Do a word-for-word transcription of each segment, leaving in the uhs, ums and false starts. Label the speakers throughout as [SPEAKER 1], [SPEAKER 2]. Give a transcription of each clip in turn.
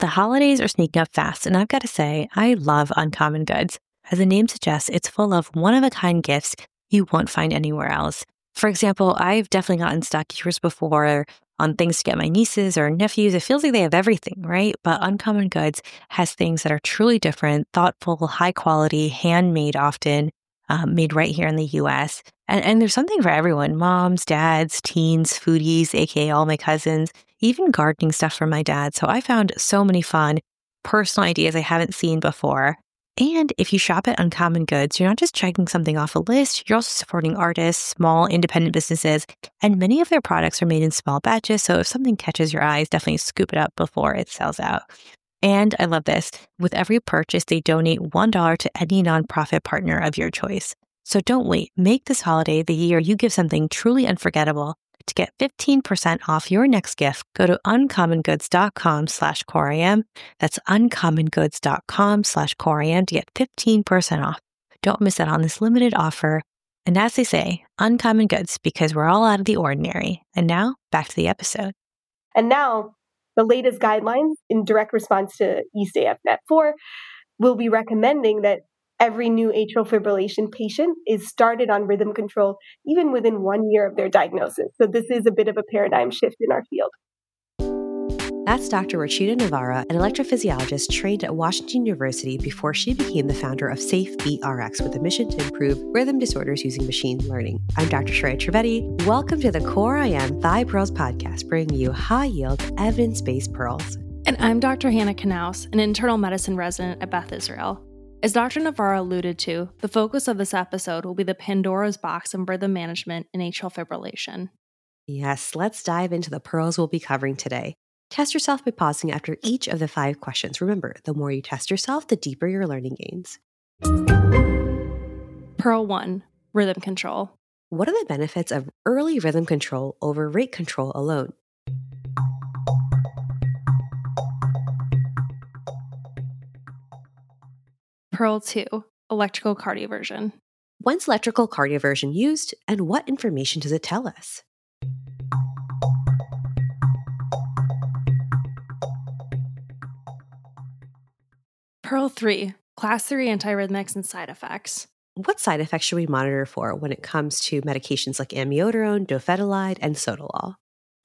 [SPEAKER 1] The holidays are sneaking up fast, and I've got to say, I love Uncommon Goods. As the name suggests, it's full of one-of-a-kind gifts you won't find anywhere else. For example, I've definitely gotten stuck years before on things to get my nieces or nephews. It feels like they have everything, right? But Uncommon Goods has things that are truly different, thoughtful, high quality, handmade often, um, made right here in the U S. And, and there's something for everyone: moms, dads, teens, foodies, aka all my cousins, even gardening stuff for my dad. So I found so many fun personal ideas I haven't seen before. And if you shop at Uncommon Goods, you're not just checking something off a list, you're also supporting artists, small independent businesses, and many of their products are made in small batches. So if something catches your eyes, definitely scoop it up before it sells out. And I love this. With every purchase, they donate one dollar to any nonprofit partner of your choice. So don't wait. Make this holiday the year you give something truly unforgettable. To get fifteen percent off your next gift, go to uncommongoods.com slash coream. That's uncommongoods.com slash coream to get fifteen percent off. Don't miss out on this limited offer. And as they say, Uncommon Goods, because we're all out of the ordinary. And now, back to the episode.
[SPEAKER 2] And now, the latest guidelines in direct response to E S T A F Net four will be recommending that every new atrial fibrillation patient is started on rhythm control even within one year of their diagnosis. So this is a bit of a paradigm shift in our field.
[SPEAKER 3] That's Doctor Rachita Navarra, an electrophysiologist trained at Washington University before she became the founder of SafeBeatRx with a mission to improve rhythm disorders using machine learning. I'm Doctor Shreya Trivedi. Welcome to the Core I Am Thigh Pearls podcast, bringing you high-yield, evidence-based pearls.
[SPEAKER 4] And I'm Doctor Hannah Knaus, an internal medicine resident at Beth Israel. As Doctor Navarra alluded to, the focus of this episode will be the Pandora's box of rhythm management in atrial fibrillation.
[SPEAKER 3] Yes, let's dive into the pearls we'll be covering today. Test yourself by pausing after each of the five questions. Remember, the more you test yourself, the deeper your learning gains.
[SPEAKER 4] Pearl one, rhythm control.
[SPEAKER 3] What are the benefits of early rhythm control over rate control alone?
[SPEAKER 4] Pearl two, electrical cardioversion.
[SPEAKER 3] When's electrical cardioversion used, and what information does it tell us?
[SPEAKER 4] Pearl three, class three antiarrhythmics and side effects.
[SPEAKER 3] What side effects should we monitor for when it comes to medications like amiodarone, dofetilide, and sotalol?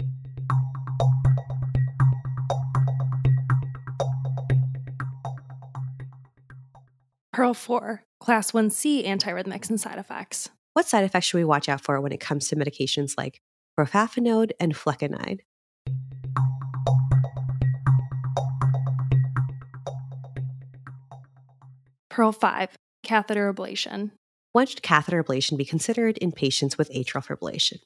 [SPEAKER 4] Pearl four, class one C antiarrhythmics and side effects.
[SPEAKER 3] What side effects should we watch out for when it comes to medications like brofafenone and flecainide?
[SPEAKER 4] Pearl five, catheter ablation.
[SPEAKER 3] When should catheter ablation be considered in patients with atrial fibrillation?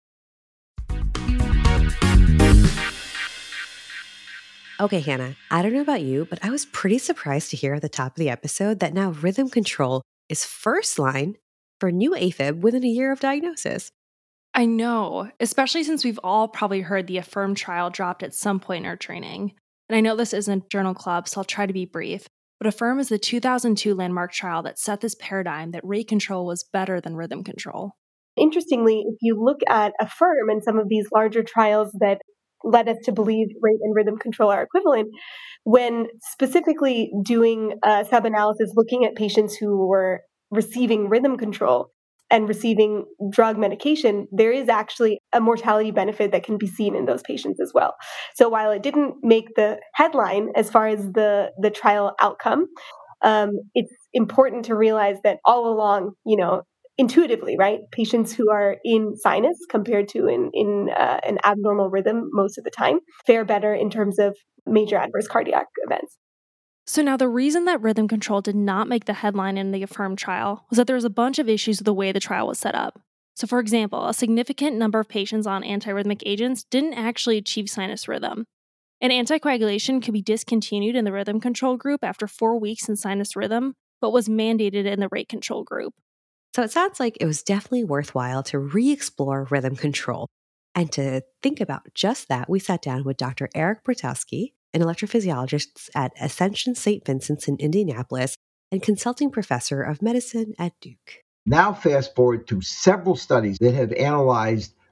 [SPEAKER 3] Okay, Hannah, I don't know about you, but I was pretty surprised to hear at the top of the episode that now rhythm control is first line for new AFib within a year of diagnosis.
[SPEAKER 4] I know, especially since we've all probably heard the AFFIRM trial dropped at some point in our training. And I know this isn't Journal Club, so I'll try to be brief. But AFFIRM is the two thousand two landmark trial that set this paradigm that rate control was better than rhythm control.
[SPEAKER 2] Interestingly, if you look at AFFIRM and some of these larger trials that led us to believe rate and rhythm control are equivalent, when specifically doing a sub-analysis looking at patients who were receiving rhythm control and receiving drug medication, there is actually a mortality benefit that can be seen in those patients as well. So while it didn't make the headline as far as the, the trial outcome, um, it's important to realize that all along, you know, intuitively, right, patients who are in sinus compared to in, in uh, an abnormal rhythm most of the time fare better in terms of major adverse cardiac events.
[SPEAKER 4] So now the reason that rhythm control did not make the headline in the AFFIRM trial was that there was a bunch of issues with the way the trial was set up. So for example, a significant number of patients on antiarrhythmic agents didn't actually achieve sinus rhythm. And anticoagulation could be discontinued in the rhythm control group after four weeks in sinus rhythm, but was mandated in the rate control group.
[SPEAKER 3] So it sounds like it was definitely worthwhile to re-explore rhythm control. And to think about just that, we sat down with Doctor Eric Bertowski, an electrophysiologist at Ascension Saint Vincent's in Indianapolis and consulting professor of medicine at Duke.
[SPEAKER 5] Now fast forward to several studies that have analyzed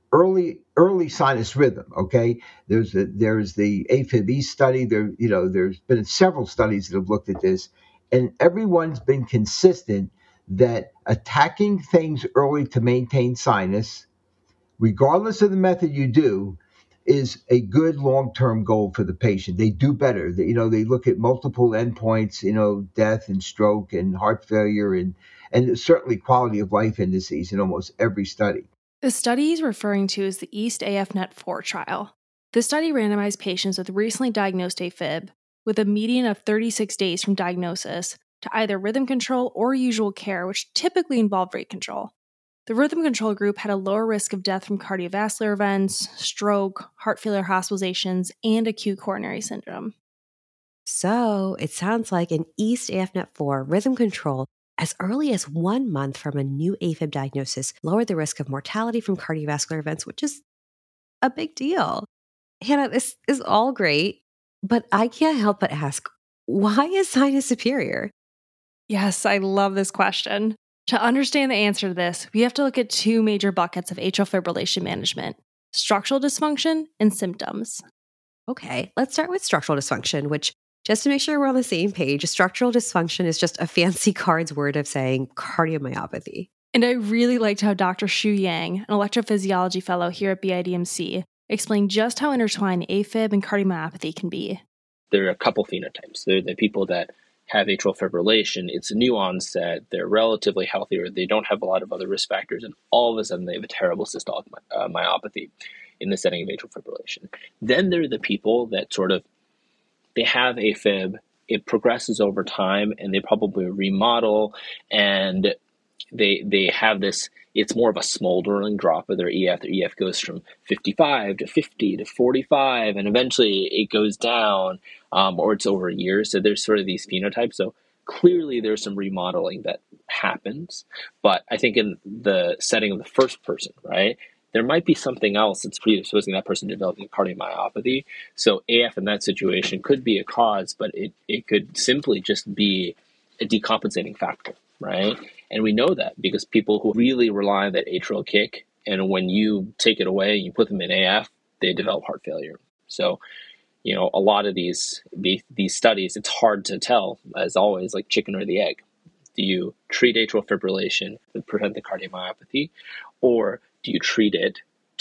[SPEAKER 5] early early sinus rhythm. Okay, there's a, there's the AFib study. There, you know, there's been several studies that have looked at this, and everyone's been consistent that attacking things early to maintain sinus, regardless of the method you do, is a good long-term goal for the patient. They do better. They, you know, they look at multiple endpoints, you know, death and stroke and heart failure and and certainly quality of life indices in almost every study.
[SPEAKER 4] The study he's referring to is the EAST A F net four trial. The study randomized patients with recently diagnosed AFib with a median of thirty-six days from diagnosis to either rhythm control or usual care, which typically involved rate control. The rhythm control group had a lower risk of death from cardiovascular events, stroke, heart failure hospitalizations, and acute coronary syndrome.
[SPEAKER 3] So it sounds like in EAST A F net four, rhythm control as early as one month from a new AFib diagnosis lowered the risk of mortality from cardiovascular events, which is a big deal. Hannah, this is all great, but I can't help but ask, why is sinus superior?
[SPEAKER 4] Yes, I love this question. To understand the answer to this, we have to look at two major buckets of atrial fibrillation management: structural dysfunction and symptoms.
[SPEAKER 3] Okay, let's start with structural dysfunction, which, just to make sure we're on the same page, structural dysfunction is just a fancy card's word of saying cardiomyopathy.
[SPEAKER 4] And I really liked how Doctor Xu Yang, an electrophysiology fellow here at B I D M C, explained just how intertwined AFib and cardiomyopathy can be.
[SPEAKER 6] There are a couple phenotypes. There are the people that have atrial fibrillation. It's a new onset. They're relatively healthy, or they don't have a lot of other risk factors, and all of a sudden they have a terrible systolic uh, myopathy in the setting of atrial fibrillation. Then there are the people that sort of, they have AFib, it progresses over time, and they probably remodel, and they they have this, it's more of a smoldering drop of their E F. Their E F goes from fifty-five to fifty to forty-five, and eventually it goes down, um, or it's over years. So there's sort of these phenotypes. So clearly there's some remodeling that happens. But I think in the setting of the first person, right, there might be something else that's predisposing that person to developing cardiomyopathy. So A F in that situation could be a cause, but it, it could simply just be a decompensating factor, right? And we know that because people who really rely on that atrial kick, and when you take it away, you put them in A F, they develop heart failure. So, you know, a lot of these these studies, it's hard to tell, as always, like chicken or the egg. Do you treat atrial fibrillation to prevent the cardiomyopathy, or do you treat it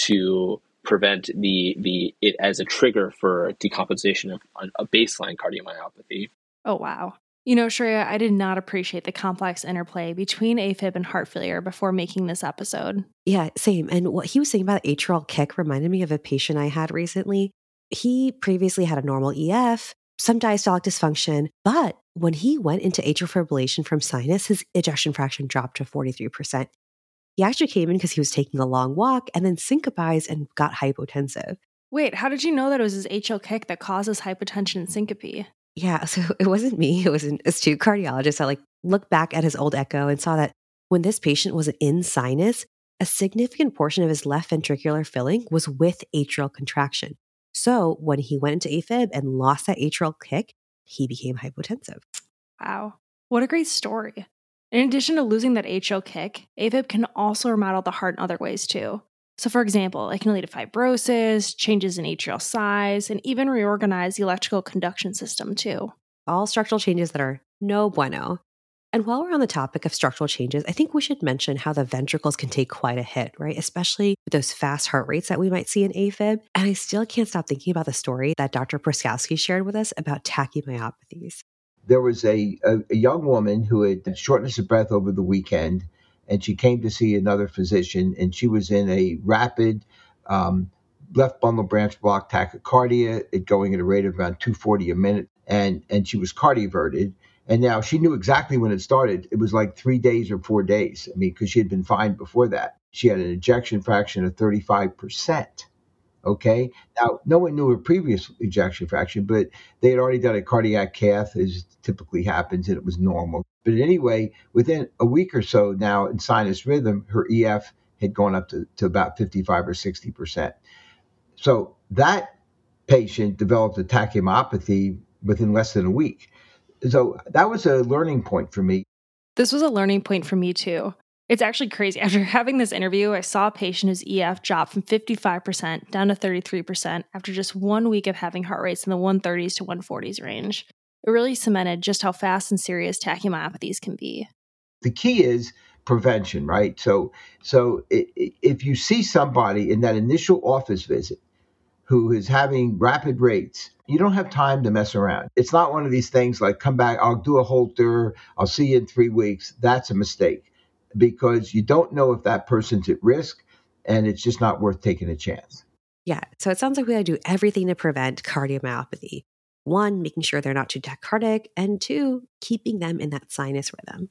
[SPEAKER 6] to prevent the the it as a trigger for decompensation of a baseline cardiomyopathy?
[SPEAKER 4] Oh, wow. You know, Shreya, I did not appreciate the complex interplay between AFib and heart failure before making this episode.
[SPEAKER 3] Yeah, same. And what he was saying about atrial kick reminded me of a patient I had recently. He previously had a normal E F, some diastolic dysfunction, but when he went into atrial fibrillation from sinus, his ejection fraction dropped to forty-three percent. He actually came in because he was taking a long walk and then syncopized and got hypotensive.
[SPEAKER 4] Wait, how did you know that it was his atrial kick that causes hypotension and syncope?
[SPEAKER 3] Yeah, so it wasn't me. It was an astute cardiologist that like looked back at his old echo and saw that when this patient was in sinus, a significant portion of his left ventricular filling was with atrial contraction. So when he went into AFib and lost that atrial kick, he became hypotensive.
[SPEAKER 4] Wow, what a great story. In addition to losing that atrial kick, AFib can also remodel the heart in other ways too. So for example, it can lead to fibrosis, changes in atrial size, and even reorganize the electrical conduction system too.
[SPEAKER 3] All structural changes that are no bueno. And while we're on the topic of structural changes, I think we should mention how the ventricles can take quite a hit, right? Especially with those fast heart rates that we might see in AFib. And I still can't stop thinking about the story that Doctor Pruskowski shared with us about tachymyopathies.
[SPEAKER 5] There was a, a, a young woman who had shortness of breath over the weekend, and she came to see another physician, and she was in a rapid um, left bundle branch block tachycardia, it going at a rate of around two forty a minute, and, and she was cardioverted. And now she knew exactly when it started. It was like three days or four days. I mean, because she had been fine before that. She had an ejection fraction of thirty-five percent. Okay. Now, no one knew her previous ejection fraction, but they had already done a cardiac cath, as typically happens, and it was normal. But anyway, within a week or so now in sinus rhythm, her E F had gone up to, to about fifty-five or sixty percent. So that patient developed a tachymyopathy within less than a week. So that was a learning point for me.
[SPEAKER 4] This was a learning point for me too. It's actually crazy. After having this interview, I saw a patient whose E F dropped from fifty-five percent down to thirty-three percent after just one week of having heart rates in the one thirties to one forties range. It really cemented just how fast and serious tachyomyopathies can be.
[SPEAKER 5] The key is prevention, right? So, so if you see somebody in that initial office visit who is having rapid rates, you don't have time to mess around. It's not one of these things like, come back, I'll do a Holter, I'll see you in three weeks. That's a mistake because you don't know if that person's at risk and it's just not worth taking a chance.
[SPEAKER 3] Yeah, so it sounds like we got to do everything to prevent cardiomyopathy. One, making sure they're not too tachycardic, and two, keeping them in that sinus rhythm.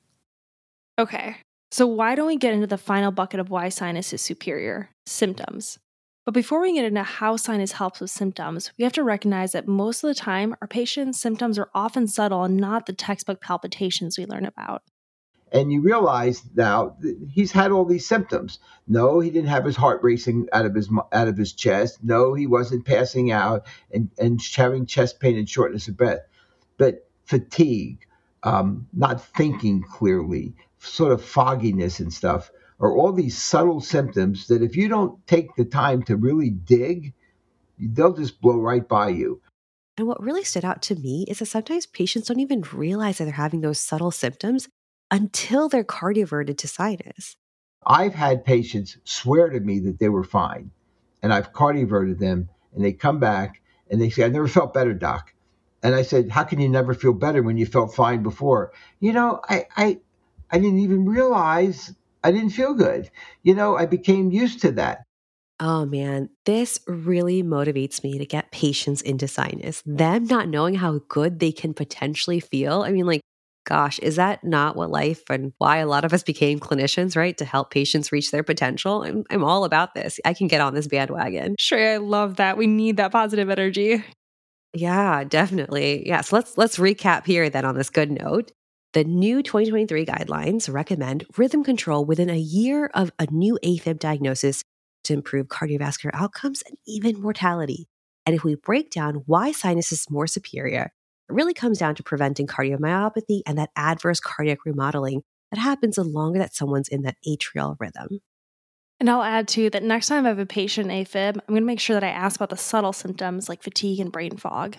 [SPEAKER 4] Okay, so why don't we get into the final bucket of why sinus is superior, symptoms. But before we get into how sinus helps with symptoms, we have to recognize that most of the time, our patients' symptoms are often subtle and not the textbook palpitations we learn about.
[SPEAKER 5] And you realize now that he's had all these symptoms. No, he didn't have his heart racing out of his out of his chest. No, he wasn't passing out and, and having chest pain and shortness of breath. But fatigue, um, not thinking clearly, sort of fogginess and stuff are all these subtle symptoms that if you don't take the time to really dig, they'll just blow right by you.
[SPEAKER 3] And what really stood out to me is that sometimes patients don't even realize that they're having those subtle symptoms until they're cardioverted to sinus.
[SPEAKER 5] I've had patients swear to me that they were fine, and I've cardioverted them, and they come back, and they say, I never felt better, doc. And I said, how can you never feel better when you felt fine before? You know, I I, I didn't even realize I didn't feel good. You know, I became used to that.
[SPEAKER 3] Oh man, this really motivates me to get patients into sinus. Them not knowing how good they can potentially feel. I mean, like, gosh, is that not what life and why a lot of us became clinicians, right? To help patients reach their potential. I'm, I'm all about this. I can get on this bandwagon.
[SPEAKER 4] Sure, I love that. We need that positive energy.
[SPEAKER 3] Yeah, definitely. Yeah, so let's let's recap here then on this good note. The new twenty twenty-three guidelines recommend rhythm control within a year of a new AFib diagnosis to improve cardiovascular outcomes and even mortality. And if we break down why sinus is more superior, it really comes down to preventing cardiomyopathy and that adverse cardiac remodeling that happens the longer that someone's in that atrial rhythm.
[SPEAKER 4] And I'll add too that next time I have a patient AFib, I'm going to make sure that I ask about the subtle symptoms like fatigue and brain fog.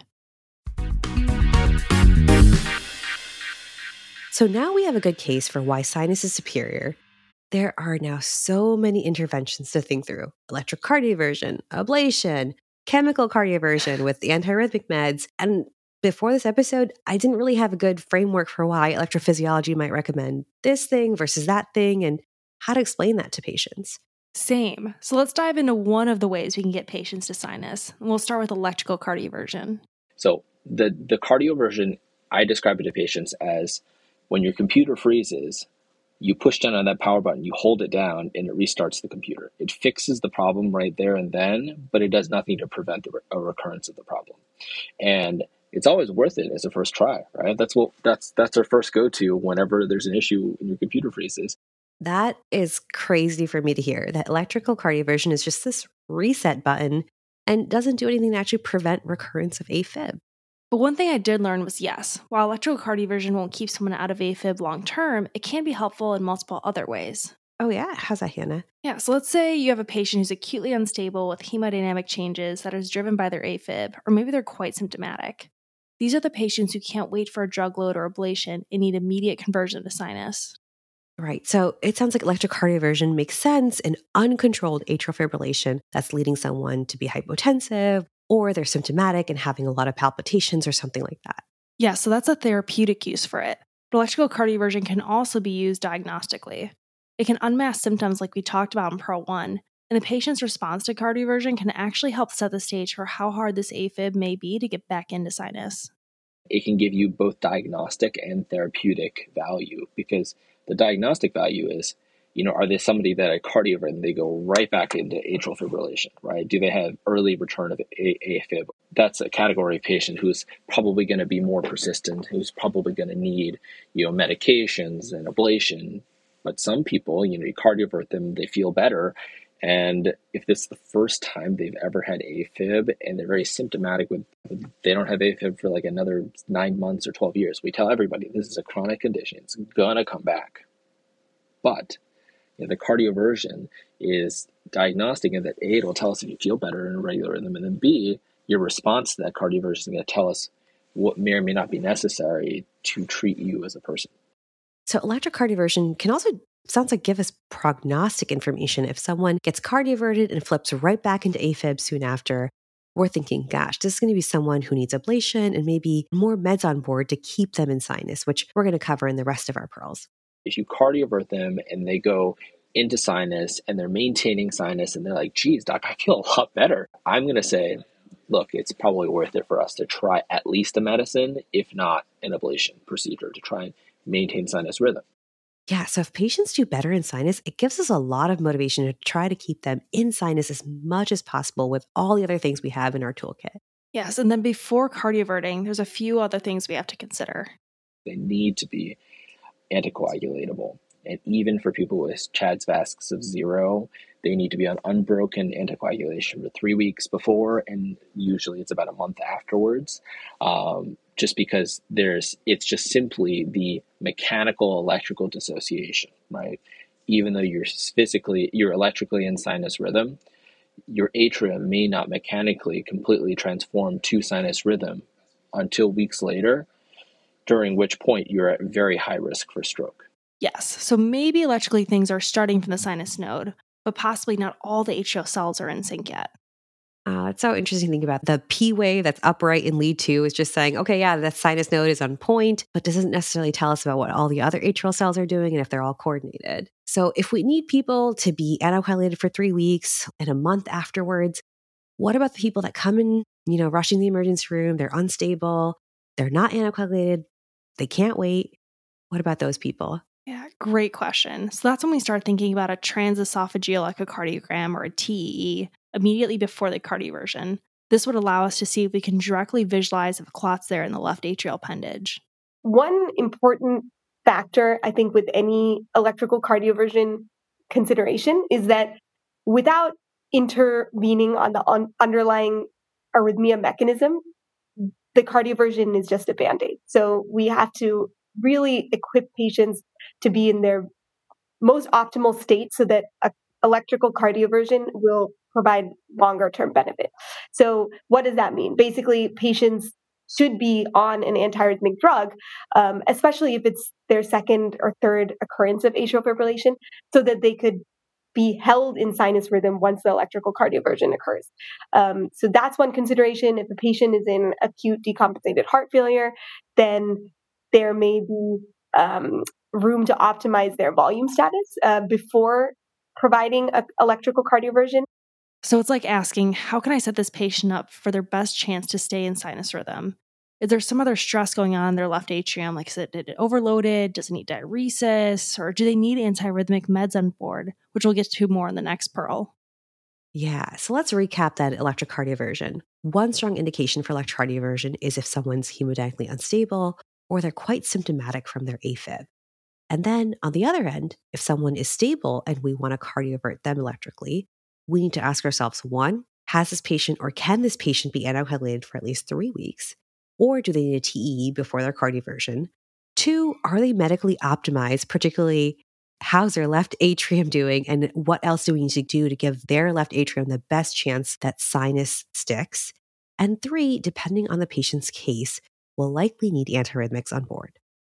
[SPEAKER 3] So now we have a good case for why sinus is superior. There are now so many interventions to think through. Electrocardioversion, ablation, chemical cardioversion with the antiarrhythmic meds. And before this episode, I didn't really have a good framework for why electrophysiology might recommend this thing versus that thing and how to explain that to patients.
[SPEAKER 4] Same. So let's dive into one of the ways we can get patients to sinus. And we'll start with electrical cardioversion.
[SPEAKER 6] So the, the cardioversion, I describe it to patients as when your computer freezes, you push down on that power button, you hold it down, and it restarts the computer. It fixes the problem right there and then, but it does nothing to prevent the re- a recurrence of the problem. And it's always worth it as a first try, right? That's what that's that's our first go-to whenever there's an issue and your computer freezes.
[SPEAKER 3] That is crazy for me to hear, that electrical cardioversion is just this reset button and doesn't do anything to actually prevent recurrence of AFib.
[SPEAKER 4] But one thing I did learn was yes, while electrical cardioversion won't keep someone out of AFib long term, it can be helpful in multiple other ways.
[SPEAKER 3] Oh yeah? How's that, Hannah?
[SPEAKER 4] Yeah, so let's say you have a patient who's acutely unstable with hemodynamic changes that is driven by their AFib, or maybe they're quite symptomatic. These are the patients who can't wait for a drug load or ablation and need immediate conversion to sinus.
[SPEAKER 3] Right. So it sounds like electrocardioversion makes sense in uncontrolled atrial fibrillation that's leading someone to be hypotensive, or they're symptomatic and having a lot of palpitations or something like that.
[SPEAKER 4] Yeah, so that's a therapeutic use for it. But electrical cardioversion can also be used diagnostically. It can unmask symptoms like we talked about in Pearl one, and the patient's response to cardioversion can actually help set the stage for how hard this AFib may be to get back into sinus.
[SPEAKER 6] It can give you both diagnostic and therapeutic value, because the diagnostic value is, you know, are they somebody that at cardioversion, they go right back into atrial fibrillation, right? Do they have early return of a- AFib? That's a category of patient who's probably going to be more persistent, who's probably going to need, you know, medications and ablation. But some people, you know, you cardiovert them, they feel better. And if this is the first time they've ever had AFib and they're very symptomatic with, they don't have AFib for like another nine months or twelve years, we tell everybody this is a chronic condition. It's going to come back. But You know, the cardioversion is diagnostic in that A, it'll tell us if you feel better in a regular rhythm, and then B, your response to that cardioversion is going to tell us what may or may not be necessary to treat you as a person.
[SPEAKER 3] So electrocardioversion can also, sounds like, give us prognostic information. If someone gets cardioverted and flips right back into AFib soon after, we're thinking, gosh, this is going to be someone who needs ablation and maybe more meds on board to keep them in sinus, which we're going to cover in the rest of our pearls.
[SPEAKER 6] If you cardiovert them and they go into sinus and they're maintaining sinus and they're like, geez, doc, I feel a lot better, I'm going to say, look, it's probably worth it for us to try at least a medicine, if not an ablation procedure, to try and maintain sinus rhythm.
[SPEAKER 3] Yeah, so if patients do better in sinus, it gives us a lot of motivation to try to keep them in sinus as much as possible with all the other things we have in our toolkit.
[SPEAKER 4] Yes, and then before cardioverting, there's a few other things we have to consider.
[SPEAKER 6] They need to be anticoagulatable. And even for people with C H A D S V A S of zero, they need to be on unbroken anticoagulation for three weeks before, and usually it's about a month afterwards. Um, just because there's, it's just simply the mechanical electrical dissociation, right? Even though you're physically, you're electrically in sinus rhythm, your atrium may not mechanically completely transform to sinus rhythm until weeks later, during which point you're at very high risk for stroke.
[SPEAKER 4] Yes, so maybe electrically things are starting from the sinus node, but possibly not all the atrial cells are in sync yet.
[SPEAKER 3] Uh, it's so interesting to think about. The P wave that's upright in lead two is just saying, okay, yeah, the sinus node is on point, but doesn't necessarily tell us about what all the other atrial cells are doing and if they're all coordinated. So if we need people to be anticoagulated for three weeks and a month afterwards, what about the people that come in, you know, rushing the emergency room, they're unstable, they're not anticoagulated, they can't wait? What about those people?
[SPEAKER 4] Yeah, great question. So that's when we start thinking about a transesophageal echocardiogram, or a T E E, immediately before the cardioversion. This would allow us to see if we can directly visualize if a clot's there in the left atrial appendage. One
[SPEAKER 2] important factor, I think, with any electrical cardioversion consideration is that without intervening on the un- underlying arrhythmia mechanism, the cardioversion is just a Band-Aid. So we have to really equip patients to be in their most optimal state so that a electrical cardioversion will provide longer term benefit. So what does that mean? Basically, patients should be on an antiarrhythmic drug, um, especially if it's their second or third occurrence of atrial fibrillation, so that they could be held in sinus rhythm once the electrical cardioversion occurs. Um, so that's one consideration. If a patient is in acute decompensated heart failure, then there may be um, room to optimize their volume status uh, before providing a electrical cardioversion.
[SPEAKER 4] So it's like asking, how can I set this patient up for their best chance to stay in sinus rhythm? Is there some other stress going on in their left atrium? Like, is it, is it overloaded? Does it need diuresis? Or do they need antiarrhythmic meds on board, which we'll get to more in the next pearl?
[SPEAKER 3] Yeah, so let's recap that electrocardioversion. One strong indication for electrocardioversion is if someone's hemodynamically unstable or they're quite symptomatic from their AFib. And then on the other end, if someone is stable and we want to cardiovert them electrically, we need to ask ourselves, one, has this patient or can this patient be anticoagulated for at least three weeks? Or do they need a T E E before their cardioversion? Two, are they medically optimized, particularly how's their left atrium doing and what else do we need to do to give their left atrium the best chance that sinus sticks? And three, depending on the patient's case, we'll likely need antiarrhythmics on board.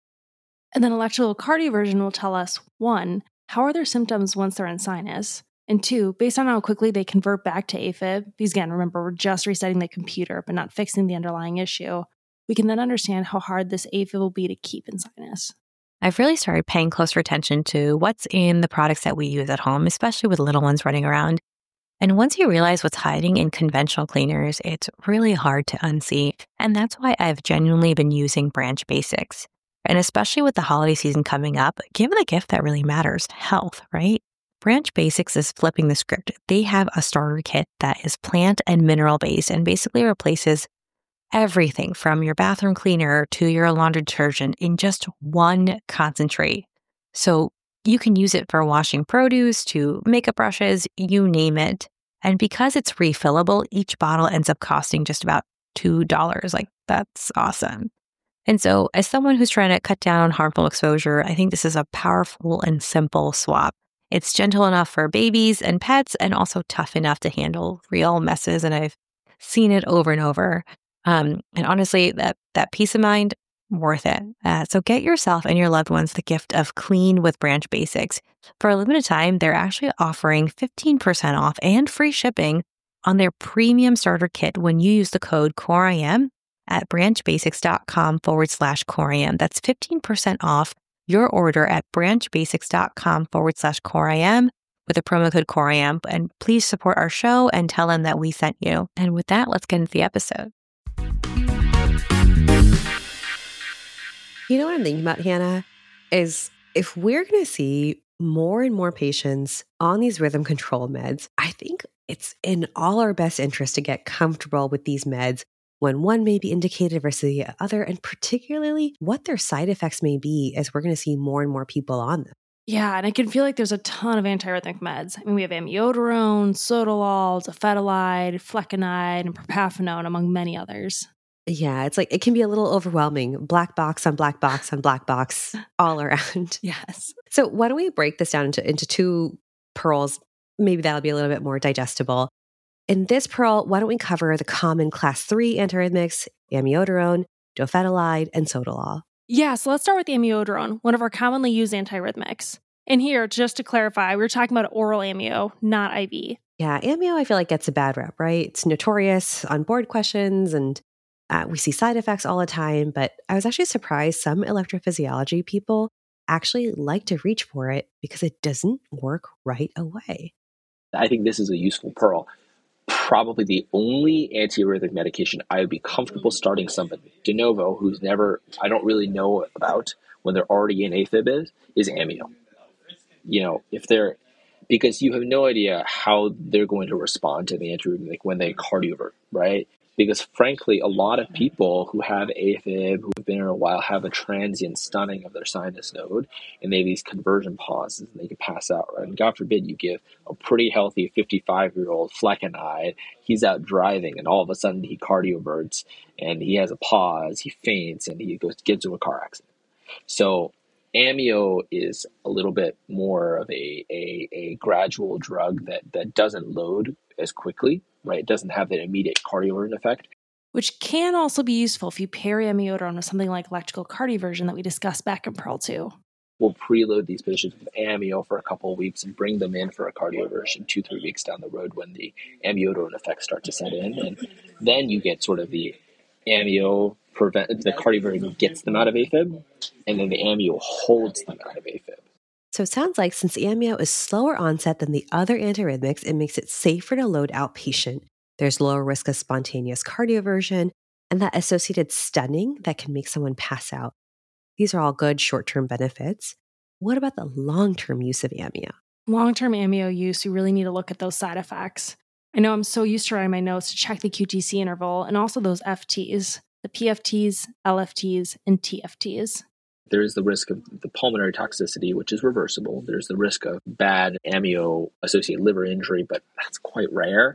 [SPEAKER 4] And then electrical cardioversion will tell us, one, how are their symptoms once they're in sinus? And two, based on how quickly they convert back to AFib, because again, remember, we're just resetting the computer, but not fixing the underlying issue, we can then understand how hard this AFib will be to keep in sinus.
[SPEAKER 1] I've really started paying closer attention to what's in the products that we use at home, especially with little ones running around. And once you realize what's hiding in conventional cleaners, it's really hard to unsee. And that's why I've genuinely been using Branch Basics. And especially with the holiday season coming up, give the gift that really matters, health, right? Branch Basics is flipping the script. They have a starter kit that is plant and mineral based and basically replaces everything from your bathroom cleaner to your laundry detergent in just one concentrate. So you can use it for washing produce to makeup brushes, you name it. And because it's refillable, each bottle ends up costing just about two dollars. Like, that's awesome. And so as someone who's trying to cut down on harmful exposure, I think this is a powerful and simple swap. It's gentle enough for babies and pets and also tough enough to handle real messes. And I've seen it over and over. Um, and honestly, that, that peace of mind, worth it. Uh, so get yourself and your loved ones the gift of Clean with Branch Basics. For a limited time, they're actually offering fifteen percent off and free shipping on their premium starter kit when you use the code COREIM at branchbasics.com forward slash COREIM. That's fifteen percent off your order at branchbasics.com forward slash COREIM with the promo code COREIM. And please support our show and tell them that we sent you. And with that, let's get into the episode.
[SPEAKER 3] You know what I'm thinking about, Hannah, is if we're going to see more and more patients on these rhythm control meds, I think it's in all our best interest to get comfortable with these meds when one may be indicated versus the other, and particularly what their side effects may be as we're going to see more and more people on them.
[SPEAKER 4] Yeah, and I can feel like there's a ton of antiarrhythmic meds. I mean, we have amiodarone, sotalol, zafetalide, flecainide, and propafenone, among many others.
[SPEAKER 3] Yeah, it's like it can be a little overwhelming. Black box on black box on black box all around.
[SPEAKER 4] Yes.
[SPEAKER 3] So why don't we break this down into, into two pearls? Maybe that'll be a little bit more digestible. In this pearl, why don't we cover the common class three antiarrhythmics, amiodarone, dofetilide, and sotalol?
[SPEAKER 4] Yeah, so let's start with amiodarone, one of our commonly used antiarrhythmics. And here, just to clarify, we were talking about oral amio, not I V.
[SPEAKER 3] Yeah, amio I feel like gets a bad rep, right? It's notorious on board questions and Uh, we see side effects all the time, but I was actually surprised some electrophysiology people actually like to reach for it because it doesn't work right away.
[SPEAKER 6] I think this is a useful pearl. Probably the only antiarrhythmic medication I would be comfortable starting somebody de novo who's never, I don't really know about when they're already in AFib is, is amio. You know, if they're, because you have no idea how they're going to respond to the antiarrhythmic when they cardiovert, right? Because frankly, a lot of people who have AFib, who have been here a while, have a transient stunning of their sinus node, and they have these conversion pauses, and they can pass out, right? And God forbid you give a pretty healthy fifty-five-year-old flecainide, he's out driving, and all of a sudden he cardioverts, and he has a pause, he faints, and he goes gets into a car accident. So amio is a little bit more of a, a, a gradual drug that, that doesn't load as quickly, right? It doesn't have that immediate cardioversion effect.
[SPEAKER 4] Which can also be useful if you pair amiodarone with something like electrical cardioversion that we discussed back in Pearl two.
[SPEAKER 6] We'll preload these patients with amio for a couple of weeks and bring them in for a cardioversion two, three weeks down the road when the amiodarone effects start to set in. And then you get sort of the amio prevent the cardioversion gets them out of AFib, and then the amio holds them out of AFib.
[SPEAKER 3] So it sounds like since amio is slower onset than the other antiarrhythmics, it makes it safer to load outpatient. There's lower risk of spontaneous cardioversion and that associated stunning that can make someone pass out. These are all good short-term benefits. What about the long-term use of amio?
[SPEAKER 4] Long-term amio use, you really need to look at those side effects. I know I'm so used to writing my notes to check the Q T C interval and also those F Ts, the P F Ts, L F Ts, and T F Ts.
[SPEAKER 6] There is the risk of the pulmonary toxicity, which is reversible. There's the risk of bad amio-associated liver injury, but that's quite rare.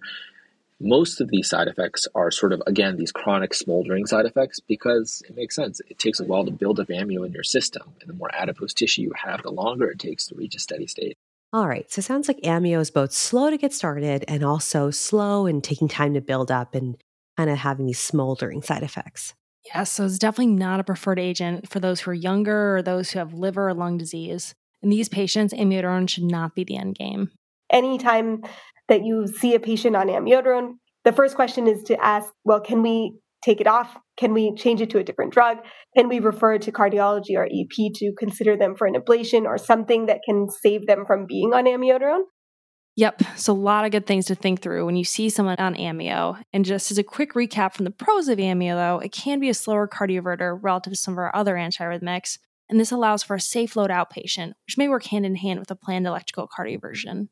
[SPEAKER 6] Most of these side effects are sort of, again, these chronic smoldering side effects because it makes sense. It takes a while to build up amio in your system, and the more adipose tissue you have, the longer it takes to reach a steady state.
[SPEAKER 3] All right, so it sounds like amio is both slow to get started and also slow and taking time to build up and kind of having these smoldering side effects.
[SPEAKER 4] Yeah, so it's definitely not a preferred agent for those who are younger or those who have liver or lung disease. In these patients, amiodarone should not be the end game.
[SPEAKER 2] Anytime that you see a patient on amiodarone, the first question is to ask, well, can we take it off? Can we change it to a different drug? Can we refer to cardiology or E P to consider them for an ablation or something that can save them from being on amiodarone?
[SPEAKER 4] Yep, so a lot of good things to think through when you see someone on amio. And just as a quick recap from the pros of amio, though, it can be a slower cardioverter relative to some of our other antiarrhythmics, and this allows for a safe load outpatient, which may work hand in hand with a planned electrical cardioversion.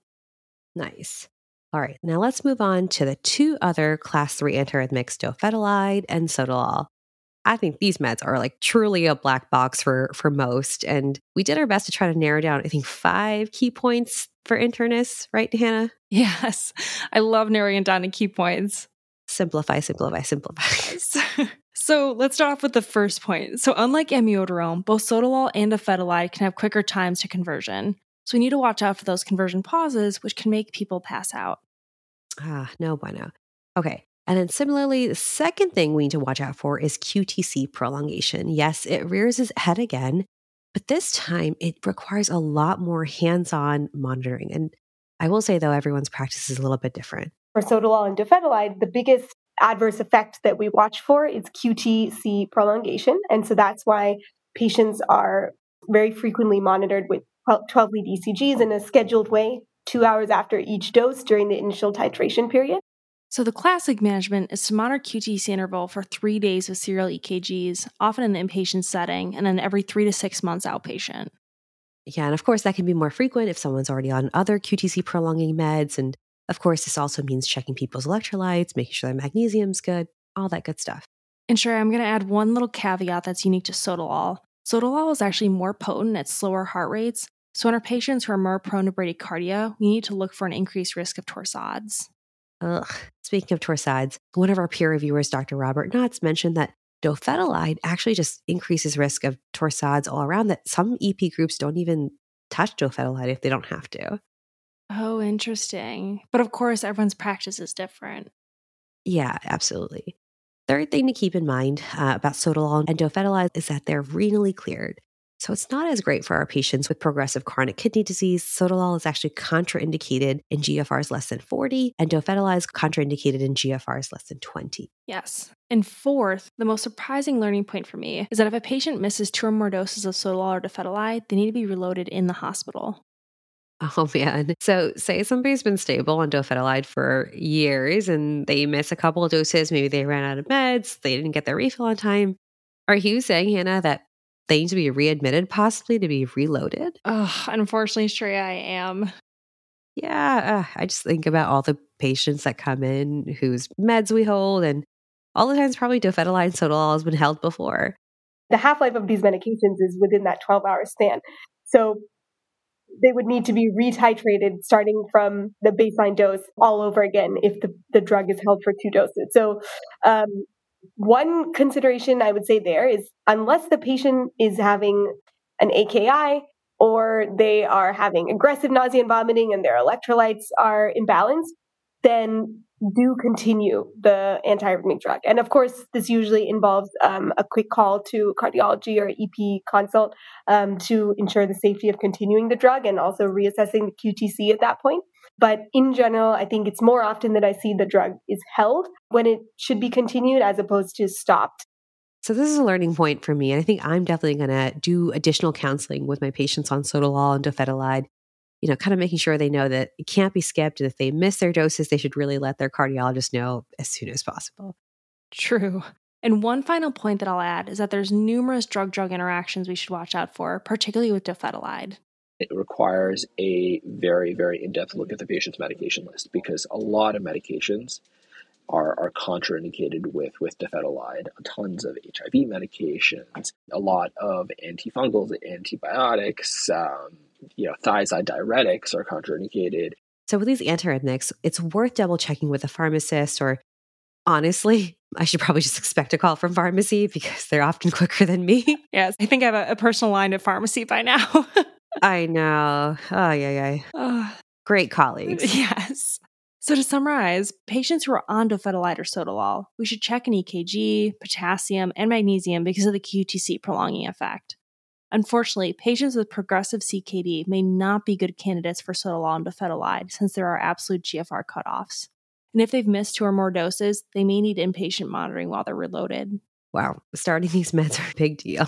[SPEAKER 3] Nice. All right, now let's move on to the two other class three antiarrhythmics, dofetilide and sotalol. I think these meds are like truly a black box for, for most. And we did our best to try to narrow down, I think, five key points for internists, right, Hannah?
[SPEAKER 4] Yes. I love narrowing it down to key points.
[SPEAKER 3] Simplify, simplify, simplify.
[SPEAKER 4] So let's start off with the first point. So unlike amiodarone, both sotalol and dofetilide can have quicker times to conversion. So we need to watch out for those conversion pauses, which can make people pass out.
[SPEAKER 3] Ah, no bueno. Okay. And then similarly, the second thing we need to watch out for is Q T C prolongation. Yes, it rears its head again, but this time it requires a lot more hands-on monitoring. And I will say, though, everyone's practice is a little bit different.
[SPEAKER 2] For sotalol and dofetilide, the biggest adverse effect that we watch for is Q T C prolongation. And so that's why patients are very frequently monitored with twelve-lead E C Gs in a scheduled way, two hours after each dose during the initial titration period.
[SPEAKER 4] So the classic management is to monitor Q T C interval for three days with serial E K Gs, often in the inpatient setting, and then every three to six months outpatient.
[SPEAKER 3] Yeah, and of course, that can be more frequent if someone's already on other Q T C prolonging meds. And of course, this also means checking people's electrolytes, making sure their magnesium's good, all that good stuff.
[SPEAKER 4] And sure, I'm going to add one little caveat that's unique to sotalol. Sotalol is actually more potent at slower heart rates. So in our patients who are more prone to bradycardia, we need to look for an increased risk of torsades.
[SPEAKER 3] Ugh. Speaking of torsades, one of our peer reviewers, Doctor Robert Knotts, mentioned that dofetilide actually just increases risk of torsades all around, that some E P groups don't even touch dofetilide if they don't have to.
[SPEAKER 4] Oh, interesting. But of course, everyone's practice is different.
[SPEAKER 3] Yeah, absolutely. Third thing to keep in mind uh, about sotalol and dofetilide is that they're renally cleared. So it's not as great for our patients with progressive chronic kidney disease. Sotalol is actually contraindicated in G F Rs less than forty, and dofetilide is contraindicated in G F Rs less than twenty.
[SPEAKER 4] Yes. And fourth, the most surprising learning point for me is that if a patient misses two or more doses of sotalol or dofetilide, they need to be reloaded in the hospital.
[SPEAKER 3] Oh, man. So say somebody's been stable on dofetilide for years and they miss a couple of doses. Maybe they ran out of meds. They didn't get their refill on time. Are you saying, Hannah, that they need to be readmitted, possibly to be reloaded?
[SPEAKER 4] Oh, unfortunately, Shreya, I am.
[SPEAKER 3] Yeah. Uh, I just think about all the patients that come in whose meds we hold, and all the times probably dofetilide and sotalol has been held before.
[SPEAKER 2] The half-life of these medications is within that twelve-hour span. So they would need to be retitrated starting from the baseline dose all over again if the, the drug is held for two doses. So um, one consideration I would say there is, unless the patient is having an A K I or they are having aggressive nausea and vomiting and their electrolytes are imbalanced, then do continue the antiarrhythmic drug. And of course, this usually involves um, a quick call to cardiology or E P consult um, to ensure the safety of continuing the drug and also reassessing the Q T C at that point. But in general, I think it's more often that I see the drug is held when it should be continued as opposed to stopped.
[SPEAKER 3] So this is a learning point for me. And I think I'm definitely going to do additional counseling with my patients on sotalol and dofetilide, you know, kind of making sure they know that it can't be skipped. And if they miss their doses, they should really let their cardiologist know as soon as possible.
[SPEAKER 4] True. And one final point that I'll add is that there's numerous drug-drug interactions we should watch out for, particularly with dofetilide.
[SPEAKER 6] It requires a very, very in-depth look at the patient's medication list, because a lot of medications are, are contraindicated with, with dofetilide. Tons of H I V medications, a lot of antifungals, antibiotics, um, you know, thiazide diuretics are contraindicated.
[SPEAKER 3] So with these antiarrhythmics, it's worth double checking with a pharmacist, or honestly, I should probably just expect a call from pharmacy because they're often quicker than me.
[SPEAKER 4] Yes, I think I have a, a personal line at pharmacy by now.
[SPEAKER 3] I know. Oh, yeah, yeah.
[SPEAKER 4] Oh,
[SPEAKER 3] great colleagues.
[SPEAKER 4] Yes. So to summarize, patients who are on dofetilide or sotalol, we should check an E K G, potassium, and magnesium because of the Q T C prolonging effect. Unfortunately, patients with progressive C K D may not be good candidates for sotalol and dofetilide since there are absolute G F R cutoffs. And if they've missed two or more doses, they may need inpatient monitoring while they're reloaded.
[SPEAKER 3] Wow, starting these meds are a big deal.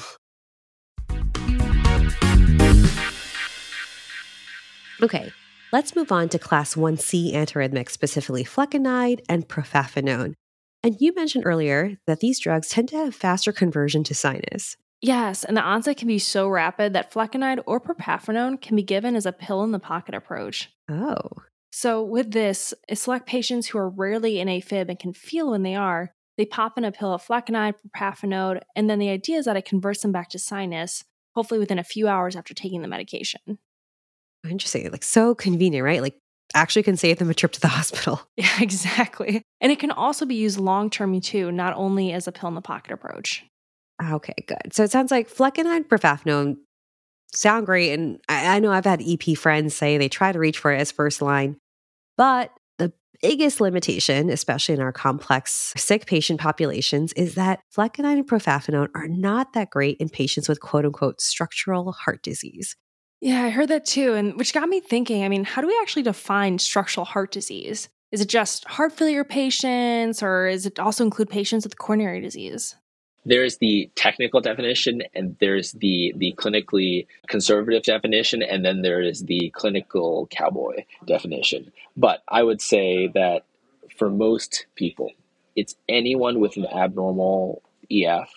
[SPEAKER 3] Okay, let's move on to class one C antiarrhythmics, specifically flecainide and profafenone. And you mentioned earlier that these drugs tend to have faster conversion to sinus.
[SPEAKER 4] Yes, and the onset can be so rapid that flecainide or propafenone can be given as a pill-in-the-pocket approach.
[SPEAKER 3] Oh.
[SPEAKER 4] So with this, select patients who are rarely in AFib and can feel when they are, they pop in a pill of flecainide, propafenone, and then the idea is that it converts them back to sinus, hopefully within a few hours after taking the medication.
[SPEAKER 3] Interesting. Like, so convenient, right? Like, actually can save them a trip to the hospital.
[SPEAKER 4] Yeah, exactly. And it can also be used long-term too, not only as a pill-in-the-pocket approach.
[SPEAKER 3] Okay, good. So it sounds like flecainide, profafenone sound great. And I, I know I've had E P friends say they try to reach for it as first line. But the biggest limitation, especially in our complex sick patient populations, is that flecainide and profafenone are not that great in patients with quote unquote structural heart disease.
[SPEAKER 4] Yeah, I heard that too. And which got me thinking, I mean, how do we actually define structural heart disease? Is it just heart failure patients, or does it also include patients with coronary disease?
[SPEAKER 6] There's the technical definition, and there's the, the clinically conservative definition, and then there is the clinical cowboy definition. But I would say that for most people, it's anyone with an abnormal E F,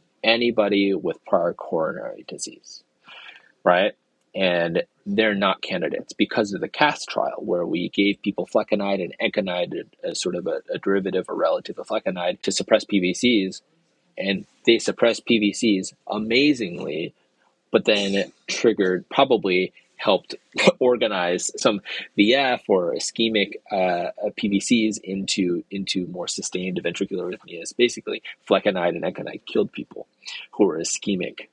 [SPEAKER 6] anybody with prior coronary disease, right? And they're not candidates because of the CAST trial, where we gave people flecainide and encainide as sort of a, a derivative or relative of flecainide to suppress P V Cs. And they suppressed P V Cs amazingly, but then it triggered, probably helped organize some V F or ischemic uh, P V Cs into into more sustained ventricular arrhythmias. Basically, flecainide and encainide killed people who were ischemic.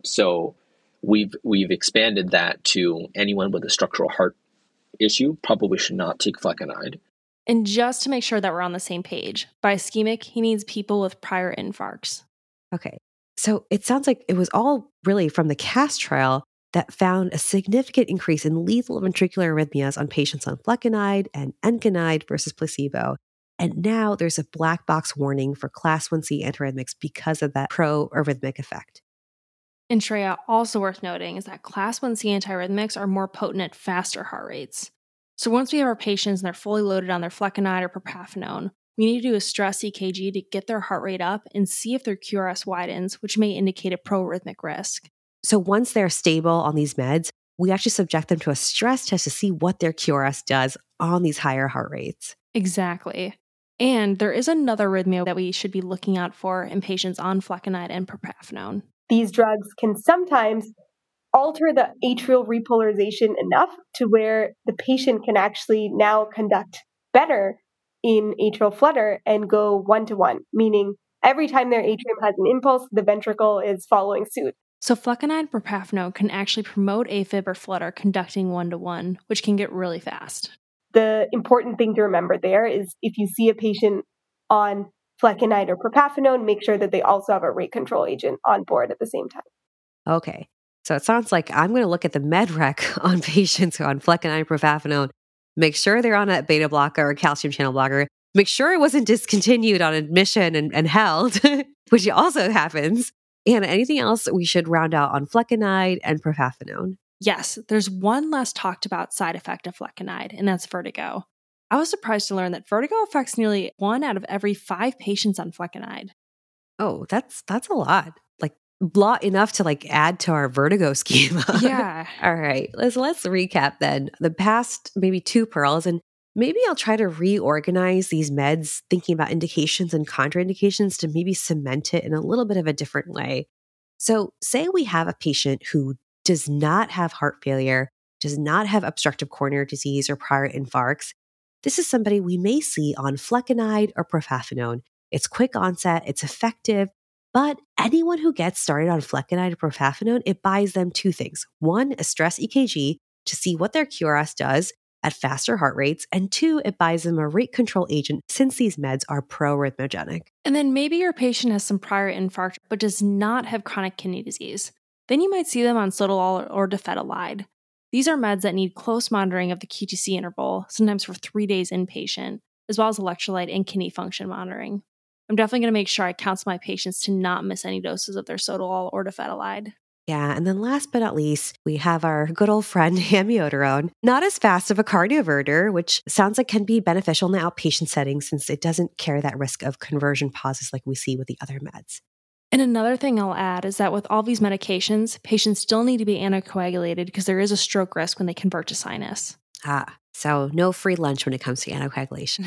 [SPEAKER 6] So we've we've expanded that to anyone with a structural heart issue probably should not take flecainide.
[SPEAKER 4] And just to make sure that we're on the same page, by ischemic, he means people with prior infarcts.
[SPEAKER 3] Okay. So it sounds like it was all really from the CAST trial that found a significant increase in lethal ventricular arrhythmias on patients on flecainide and encainide versus placebo. And now there's a black box warning for class one C antiarrhythmics because of that pro-arrhythmic effect.
[SPEAKER 4] And Shreya, also worth noting is that class one C antiarrhythmics are more potent at faster heart rates. So once we have our patients and they're fully loaded on their flecainide or propafenone, we need to do a stress E K G to get their heart rate up and see if their Q R S widens, which may indicate a pro-arrhythmic risk.
[SPEAKER 3] So once they're stable on these meds, we actually subject them to a stress test to see what their Q R S does on these higher heart rates.
[SPEAKER 4] Exactly. And there is another arrhythmia that we should be looking out for in patients on flecainide and propafenone.
[SPEAKER 2] These drugs can sometimes alter the atrial repolarization enough to where the patient can actually now conduct better in atrial flutter and go one-to-one, meaning every time their atrium has an impulse, the ventricle is following suit.
[SPEAKER 4] So flecainide propafenone can actually promote AFib or flutter conducting one-to-one, which can get really fast.
[SPEAKER 2] The important thing to remember there is if you see a patient on flecainide or propafenone, make sure that they also have a rate control agent on board at the same time.
[SPEAKER 3] Okay. So it sounds like I'm going to look at the med rec on patients who are on flecainide, propafenone, make sure they're on that beta blocker or calcium channel blocker, make sure it wasn't discontinued on admission and, and held, which also happens. And anything else we should round out on flecainide and propafenone?
[SPEAKER 4] Yes, there's one less talked about side effect of flecainide, and that's vertigo. I was surprised to learn that vertigo affects nearly one out of every five patients on flecainide.
[SPEAKER 3] Oh, that's that's a lot. Like lot enough to like add to our vertigo schema.
[SPEAKER 4] Yeah.
[SPEAKER 3] All right. Let's let's recap then. The past maybe two pearls, and maybe I'll try to reorganize these meds, thinking about indications and contraindications to maybe cement it in a little bit of a different way. So say we have a patient who does not have heart failure, does not have obstructive coronary disease or prior infarcts. This is somebody we may see on flecainide or propafenone. It's quick onset, it's effective, but anyone who gets started on flecainide or propafenone, it buys them two things. One, a stress E K G to see what their Q R S does at faster heart rates, and two, it buys them a rate control agent since these meds are pro-arrhythmogenic.
[SPEAKER 4] And then maybe your patient has some prior infarct but does not have chronic kidney disease. Then you might see them on sotalol or dofetilide. These are meds that need close monitoring of the Q T C interval, sometimes for three days inpatient, as well as electrolyte and kidney function monitoring. I'm definitely going to make sure I counsel my patients to not miss any doses of their sotalol or dofetilide.
[SPEAKER 3] Yeah, and then last but not least, we have our good old friend amiodarone. Not as fast of a cardioverter, which sounds like can be beneficial in the outpatient setting since it doesn't carry that risk of conversion pauses like we see with the other meds.
[SPEAKER 4] And another thing I'll add is that with all these medications, patients still need to be anticoagulated because there is a stroke risk when they convert to sinus.
[SPEAKER 3] Ah, so no free lunch when it comes to anticoagulation.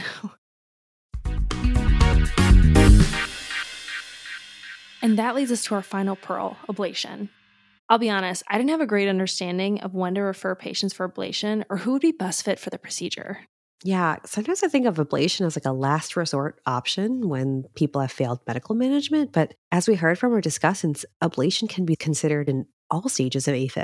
[SPEAKER 4] And that leads us to our final pearl, ablation. I'll be honest, I didn't have a great understanding of when to refer patients for ablation or who would be best fit for the procedure.
[SPEAKER 3] Yeah, sometimes I think of ablation as like a last resort option when people have failed medical management. But as we heard from our discussants, ablation can be considered in all stages of AFib.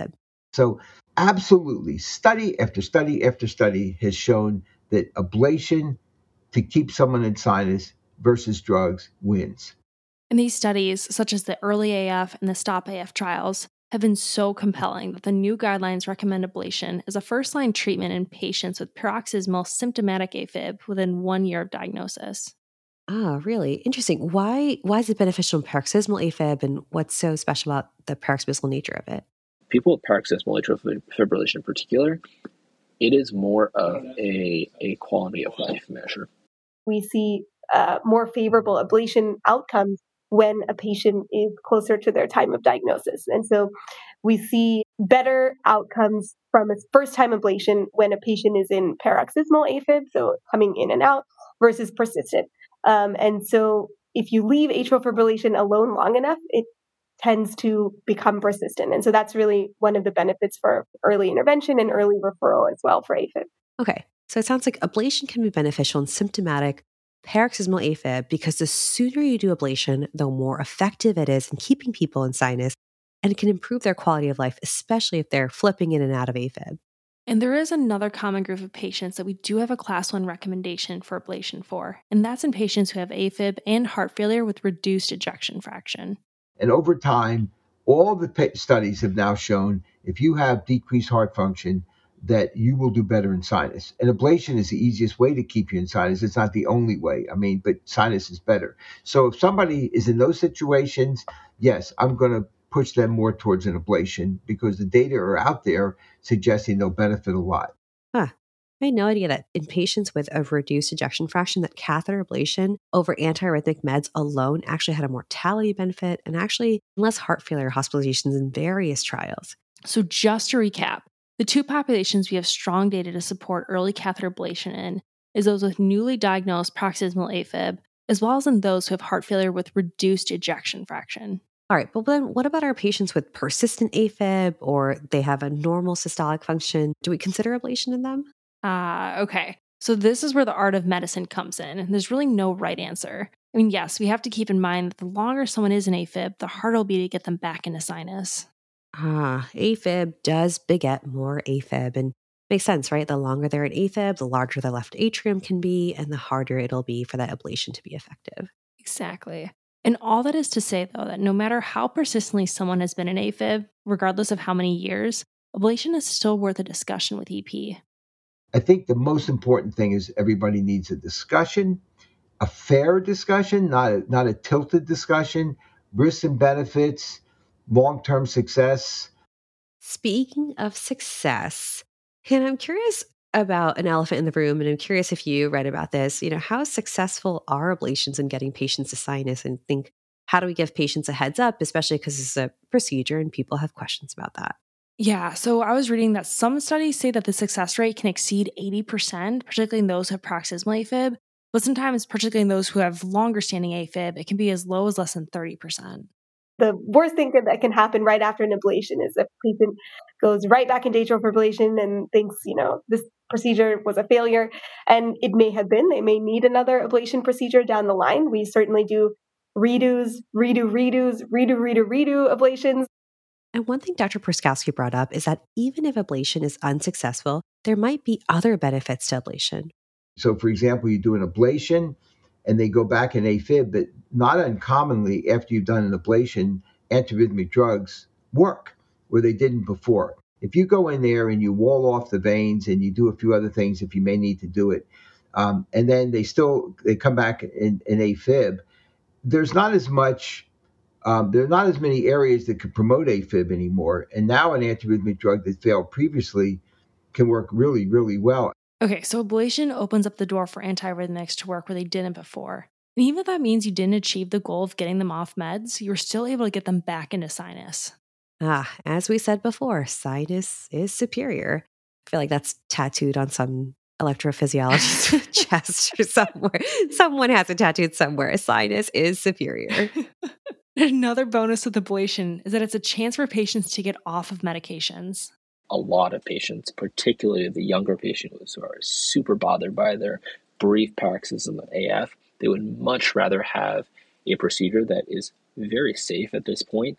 [SPEAKER 5] So absolutely, study after study after study has shown that ablation to keep someone in sinus versus drugs wins.
[SPEAKER 4] And these studies, such as the early A F and the STOP A F trials, have been so compelling that the new guidelines recommend ablation as a first-line treatment in patients with paroxysmal symptomatic AFib within one year of diagnosis.
[SPEAKER 3] Ah, really interesting. Why why is it beneficial in paroxysmal AFib, and what's so special about the paroxysmal nature of it?
[SPEAKER 6] People with paroxysmal atrial fibrillation in particular, it is more of a, a quality of life measure.
[SPEAKER 2] We see uh, more favorable ablation outcomes when a patient is closer to their time of diagnosis. And so we see better outcomes from a first-time ablation when a patient is in paroxysmal AFib, so coming in and out, versus persistent. Um, and so if you leave atrial fibrillation alone long enough, it tends to become persistent. And so that's really one of the benefits for early intervention and early referral as well for AFib.
[SPEAKER 3] Okay, so it sounds like ablation can be beneficial in symptomatic paroxysmal AFib because the sooner you do ablation, the more effective it is in keeping people in sinus, and it can improve their quality of life, especially if they're flipping in and out of AFib.
[SPEAKER 4] And there is another common group of patients that we do have a class one recommendation for ablation for, and that's in patients who have AFib and heart failure with reduced ejection fraction.
[SPEAKER 5] And over time, all the pa- studies have now shown if you have decreased heart function, that you will do better in sinus. And ablation is the easiest way to keep you in sinus. It's not the only way. I mean, but sinus is better. So if somebody is in those situations, yes, I'm going to push them more towards an ablation because the data are out there suggesting they'll benefit a lot.
[SPEAKER 3] Huh. I had no idea that in patients with a reduced ejection fraction, that catheter ablation over antiarrhythmic meds alone actually had a mortality benefit and actually less heart failure hospitalizations in various trials.
[SPEAKER 4] So just to recap, the two populations we have strong data to support early catheter ablation in is those with newly diagnosed paroxysmal AFib, as well as in those who have heart failure with reduced ejection fraction.
[SPEAKER 3] All right, but then what about our patients with persistent AFib or they have a normal systolic function? Do we consider ablation in them?
[SPEAKER 4] Ah, uh, okay. So this is where the art of medicine comes in. There's really no right answer. I mean, yes, we have to keep in mind that the longer someone is in AFib, the harder it'll be to get them back into sinus.
[SPEAKER 3] Ah, AFib does beget more AFib, and makes sense, right? The longer they're in AFib, the larger the left atrium can be, and the harder it'll be for that ablation to be effective.
[SPEAKER 4] Exactly. And all that is to say, though, that no matter how persistently someone has been in AFib, regardless of how many years, ablation is still worth a discussion with E P.
[SPEAKER 5] I think the most important thing is everybody needs a discussion, a fair discussion, not a, not a tilted discussion, risks and benefits, long-term success.
[SPEAKER 3] Speaking of success, and I'm curious about an elephant in the room, and I'm curious if you read about this. You know, how successful are ablations in getting patients to sinus? And think, how do we give patients a heads up, especially because it's a procedure and people have questions about that?
[SPEAKER 4] Yeah, so I was reading that some studies say that the success rate can exceed eighty percent, particularly in those who have paroxysmal AFib, but sometimes, particularly in those who have longer standing AFib, it can be as low as less than thirty percent.
[SPEAKER 2] The worst thing that can happen right after an ablation is if a patient goes right back into atrial fibrillation and thinks, you know, this procedure was a failure, and it may have been. They may need another ablation procedure down the line. We certainly do redos, redo, redos, redo, redo, redo ablations.
[SPEAKER 3] And one thing Doctor Pruskowski brought up is that even if ablation is unsuccessful, there might be other benefits to ablation.
[SPEAKER 5] So, for example, you do an ablation and they go back in AFib, but not uncommonly after you've done an ablation, antiarrhythmic drugs work where they didn't before. If you go in there and you wall off the veins and you do a few other things if you may need to do it, um, and then they still they come back in, in AFib, there's not as much Um, there are not as many areas that could promote AFib anymore. And now an antiarrhythmic drug that failed previously can work really, really well.
[SPEAKER 4] Okay, so ablation opens up the door for antiarrhythmics to work where they didn't before. And even if that means you didn't achieve the goal of getting them off meds, you were still able to get them back into sinus.
[SPEAKER 3] Ah, as we said before, sinus is superior. I feel like that's tattooed on some electrophysiologist's chest or somewhere. Someone has it tattooed somewhere. Sinus is superior.
[SPEAKER 4] Another bonus with ablation is that it's a chance for patients to get off of medications.
[SPEAKER 6] A lot of patients, particularly the younger patients who are super bothered by their brief paroxysm of A F, they would much rather have a procedure that is very safe at this point,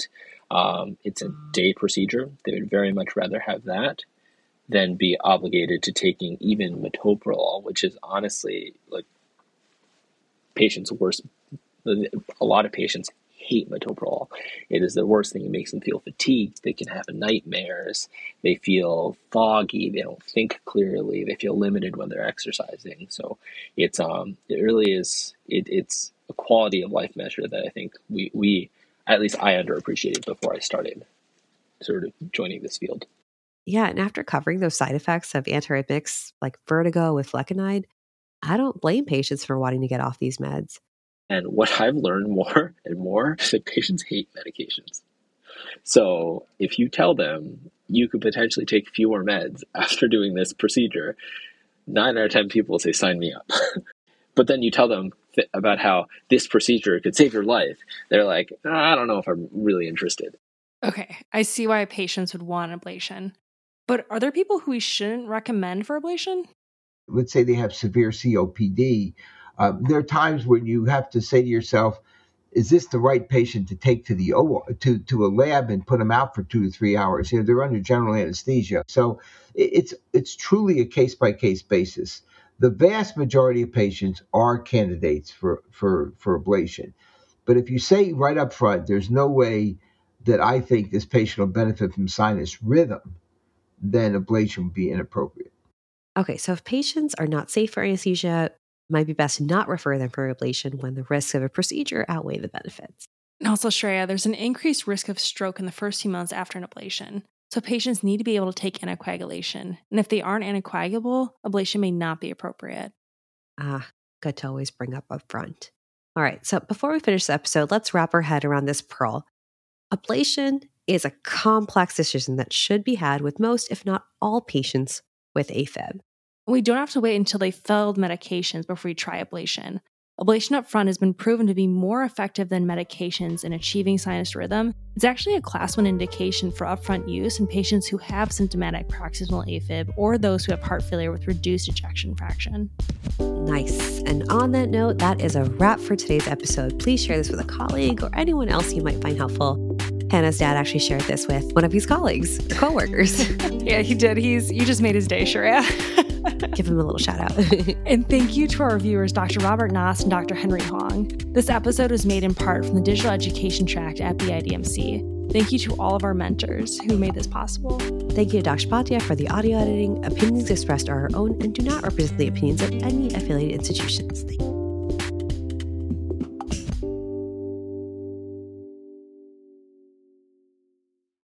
[SPEAKER 6] Um, it's a day procedure. They would very much rather have that than be obligated to taking even metoprolol, which is honestly like patients' worst. A lot of patients hate metoprolol. It is the worst thing. It makes them feel fatigued. They can have nightmares. They feel foggy. They don't think clearly. They feel limited when they're exercising. So it's um it really is it, it's a quality of life measure that I think we we at least I underappreciated before I started sort of joining this field.
[SPEAKER 3] Yeah, and after covering those side effects of antiarrhythmics like vertigo with flecainide, I don't blame patients for wanting to get off these meds.
[SPEAKER 6] And what I've learned more and more is that patients hate medications. So if you tell them you could potentially take fewer meds after doing this procedure, nine out of ten people will say, sign me up. But then you tell them th- about how this procedure could save your life. They're like, I don't know if I'm really interested.
[SPEAKER 4] Okay, I see why patients would want ablation. But are there people who we shouldn't recommend for ablation?
[SPEAKER 5] Let's say they have severe C O P D. Uh, there are times when you have to say to yourself, is this the right patient to take to the O R, to, to a lab and put them out for two to three hours? You know, they're under general anesthesia. So it's it's truly a case-by-case basis. The vast majority of patients are candidates for, for, for ablation. But if you say right up front, there's no way that I think this patient will benefit from sinus rhythm, then ablation would be inappropriate.
[SPEAKER 3] Okay, so if patients are not safe for anesthesia, it might be best to not refer them for ablation when the risks of a procedure outweigh the benefits.
[SPEAKER 4] And also, Shreya, there's an increased risk of stroke in the first few months after an ablation. So patients need to be able to take anticoagulation. And if they aren't anticoagulable, ablation may not be appropriate.
[SPEAKER 3] Ah, good to always bring up up front. All right, so before we finish the episode, let's wrap our head around this pearl. Ablation is a complex decision that should be had with most, if not all, patients with AFib.
[SPEAKER 4] We don't have to wait until they failed medications before we try ablation. Ablation up front has been proven to be more effective than medications in achieving sinus rhythm. It's actually a class one indication for upfront use in patients who have symptomatic paroxysmal AFib or those who have heart failure with reduced ejection fraction.
[SPEAKER 3] Nice. And on that note, that is a wrap for today's episode. Please share this with a colleague or anyone else you might find helpful. Hannah's dad actually shared this with one of his colleagues, or coworkers.
[SPEAKER 4] Yeah, he did. He's you just made his day, Shreya.
[SPEAKER 3] Give him a little shout out.
[SPEAKER 4] And thank you to our reviewers, Doctor Robert Noss and Doctor Henry Hong. This episode was made in part from the Digital Education Tract at B I D M C. Thank you to all of our mentors who made this possible.
[SPEAKER 3] Thank you to Doctor Bhatia for the audio editing. Opinions expressed are our own and do not represent the opinions of any affiliated institutions. Thank you.